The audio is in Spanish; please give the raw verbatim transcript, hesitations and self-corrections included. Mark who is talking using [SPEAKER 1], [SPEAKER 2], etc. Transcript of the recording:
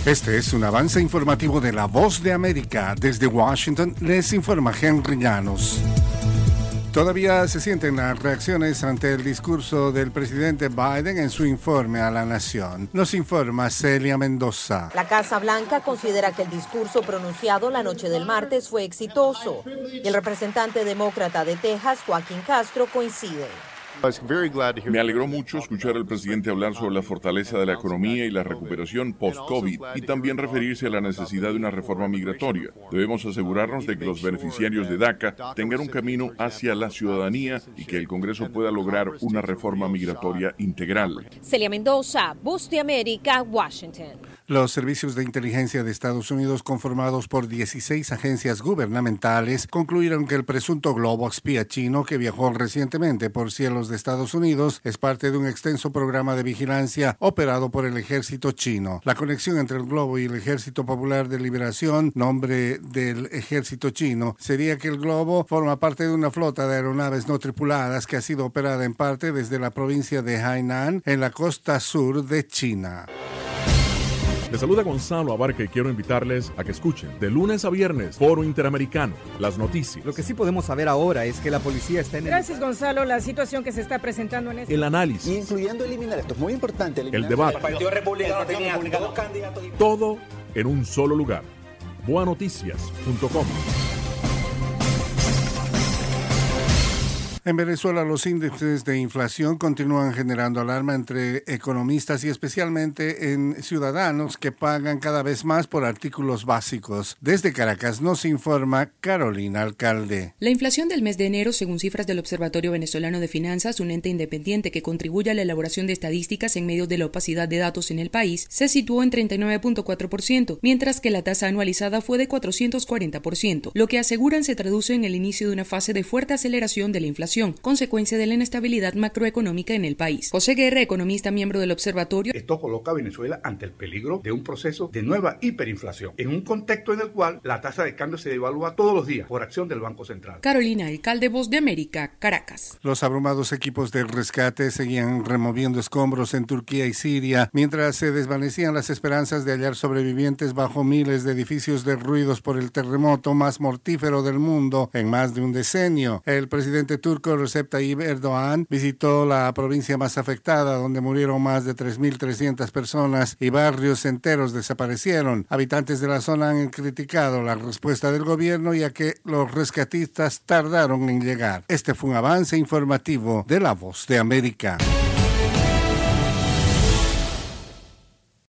[SPEAKER 1] Este es un avance informativo de La Voz de América. Desde Washington les informa Henry Llanos. Todavía se sienten las reacciones ante el discurso del presidente Biden en su informe a la nación. Nos informa Celia Mendoza.
[SPEAKER 2] La Casa Blanca considera que el discurso pronunciado la noche del martes fue exitoso. Y el representante demócrata de Texas, Joaquín Castro, coincide.
[SPEAKER 3] Me alegró mucho escuchar al presidente hablar sobre la fortaleza de la economía y la recuperación post-COVID y también referirse a la necesidad de una reforma migratoria. Debemos asegurarnos de que los beneficiarios de DACA tengan un camino hacia la ciudadanía y que el Congreso pueda lograr una reforma migratoria integral.
[SPEAKER 4] Celia Mendoza, Voz de América, Washington.
[SPEAKER 1] Los servicios de inteligencia de Estados Unidos, conformados por dieciséis agencias gubernamentales, concluyeron que el presunto globo espía chino que viajó recientemente por cielos de Estados Unidos es parte de un extenso programa de vigilancia operado por el ejército chino. La conexión entre el globo y el Ejército Popular de Liberación, nombre del ejército chino, sería que el globo forma parte de una flota de aeronaves no tripuladas que ha sido operada en parte desde la provincia de Hainan, en la costa sur de China.
[SPEAKER 5] Les saluda Gonzalo Abarca y quiero invitarles a que escuchen de lunes a viernes Foro Interamericano, las noticias.
[SPEAKER 6] Lo que sí podemos saber ahora es que la policía está en el...
[SPEAKER 7] Gracias, Gonzalo. La situación que se está presentando en este...
[SPEAKER 5] El análisis.
[SPEAKER 8] Incluyendo eliminar, esto es muy importante.
[SPEAKER 5] El debate.
[SPEAKER 8] El Partido Republicano tenía dos candidatos.
[SPEAKER 5] Todo en un solo lugar. boa noticias punto com.
[SPEAKER 1] En Venezuela, los índices de inflación continúan generando alarma entre economistas y especialmente en ciudadanos que pagan cada vez más por artículos básicos. Desde Caracas nos informa Carolina Alcalde.
[SPEAKER 9] La inflación del mes de enero, según cifras del Observatorio Venezolano de Finanzas, un ente independiente que contribuye a la elaboración de estadísticas en medio de la opacidad de datos en el país, se situó en treinta y nueve punto cuatro por ciento, mientras que la tasa anualizada fue de cuatrocientos cuarenta por ciento, lo que aseguran se traduce en el inicio de una fase de fuerte aceleración de la inflación, consecuencia de la inestabilidad macroeconómica en el país. José Guerra, economista miembro del observatorio.
[SPEAKER 10] Esto coloca a Venezuela ante el peligro de un proceso de nueva hiperinflación, en un contexto en el cual la tasa de cambio se devalúa todos los días por acción del Banco Central.
[SPEAKER 9] Carolina Alcalde, Voz de América, Caracas.
[SPEAKER 1] Los abrumados equipos de rescate seguían removiendo escombros en Turquía y Siria, mientras se desvanecían las esperanzas de hallar sobrevivientes bajo miles de edificios derruidos por el terremoto más mortífero del mundo en más de un decenio. El presidente turco Recep Tayyip Erdogan visitó la provincia más afectada, donde murieron más de tres mil trescientas personas y barrios enteros desaparecieron. Habitantes de la zona han criticado la respuesta del gobierno, ya que los rescatistas tardaron en llegar. Este fue un avance informativo de La Voz de América.